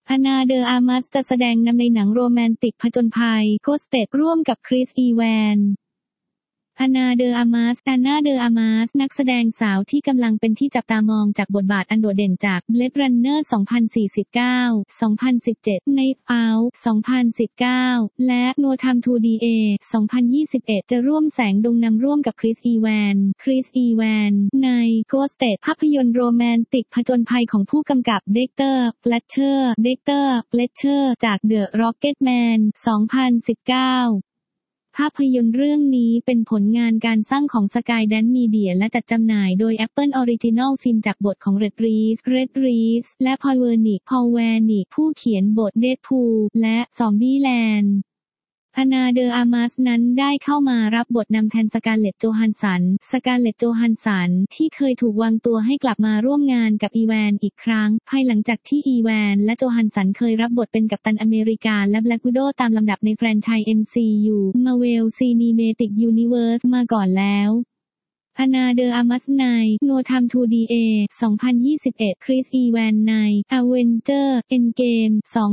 อานาเดออามัสจะแสดงนำในหนังโรแมนติกผจญภัย Ghosted ร่วมกับคริส อีแวนอานาเดออามัสนักแสดงสาวที่กำลังเป็นที่จับตามองจากบทบาทอันโดดเด่นจาก Blade Runner 2049 2017 Knives Out 2019 และ No Time to Die 2021 จะร่วมแสงดวงนำร่วมกับคริส อีแวนใน Ghosted ภาพยนตร์โรแมนติกผจญภัยของผู้กำกับเด็กเตอร์ เฟลเชอร์จาก The Rocketman 2019ภาพยนตร์เรื่องนี้เป็นผลงานการสร้างของ Skydance Media และจัดจำหน่ายโดย Apple Original Film จากบทของ Red Reese และ Paul Wernick ผู้เขียนบท Deadpool และ Zombieland อานาเดออามัสนั้นได้เข้ามารับบทนำแทนสการ์เล็ต โจฮันสันที่เคยถูกวางตัวให้กลับมาร่วมงานกับอีแวนอีกครั้งภายหลังจากที่อีแวนและโจฮันสันเคยรับบทเป็นกัปตันอเมริกาและแบล็กวิโดว์ตามลำดับในแฟรนไชส์ MCU Marvel Cinematic Universe มาก่อนแล้วอานาเดออามัสใน No Time to Die 2021 คริส อีแวนใน Avengers Endgame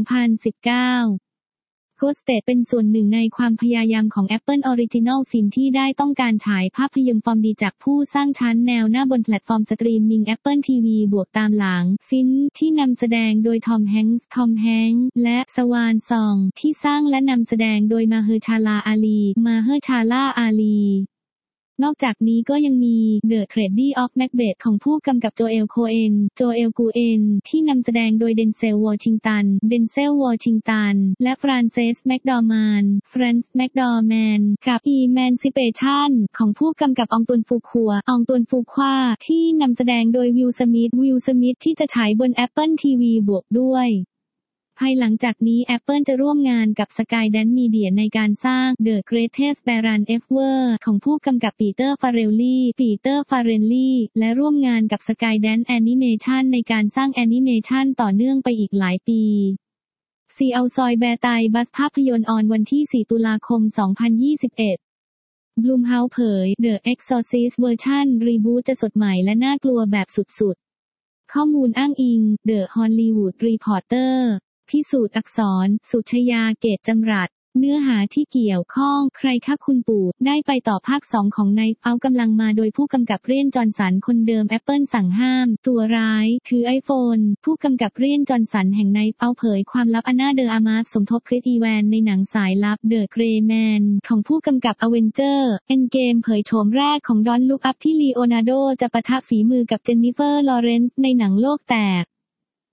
2019Ghosted เป็นส่วนหนึ่งในความพยายามของ Apple Original Film ที่ได้ต้องการฉายภาพยนตร์ฟอร์มดีจากผู้สร้างชั้นแนวหน้าบนแพลตฟอร์มสตรีมมิ่ง Apple TV บวกตามหลัง Finch ที่นำแสดงโดยทอมแฮงค์และสวานซองที่สร้างและนำแสดงโดยมาเฮอร์ชาลาอาลีนอกจากนี้ก็ยังมี The Tragedy of Macbeth ของผู้กำกับโจเอล กูเอนที่นำแสดงโดยเดนเซล วอชิงตันและฟรานเซส แมคดอร์แมนกับ Emancipation ของผู้กำกับอองตวนฟูควาที่นำแสดงโดยวิล สมิธที่จะฉายบน Apple TV บวกด้วยภายหลังจากนี้ Apple จะร่วมงานกับ Skydance Media ในการสร้าง The Greatest Baron Ever ของผู้กำกับปีเตอร์ ฟาเรลลี่และร่วมงานกับ Skydance Animation ในการสร้างแอนิเมชันต่อเนื่องไปอีกหลายปีซีเอาซอยแบร์ไตบัสภาพยนตร์ออนวันที่ 4 ตุลาคม 2021 Blumhouse เผย The Exorcist เวอร์ชันรีบูทจะสดใหม่และน่ากลัวแบบสุดๆข้อมูลอ้างอิง The Hollywood Reporterพิสูจน์อักษร สุชยา เกตจำรัดเนื้อหาที่เกี่ยวข้องใครคะคุณปู่ได้ไปต่อภาค 2 ของKnives Outกำลังมาโดยผู้กำกับเรียนจอห์นสันคนเดิม Apple สั่งห้ามตัวร้ายถือไอโฟนผู้กำกับเรียนจอห์นสันแห่งKnives Outเผยความลับอานาเดออามัสสมทบคริส อีแวนในหนังสายลับ The Gray Man ของผู้กำกับ Avengers Endgame เผยโฉมแรกของ Don't Look Up ที่ลีโอนาร์โดจะปะทะฝีมือกับเจนนิเฟอร์ ลอเรนซ์ในหนังโลกแตก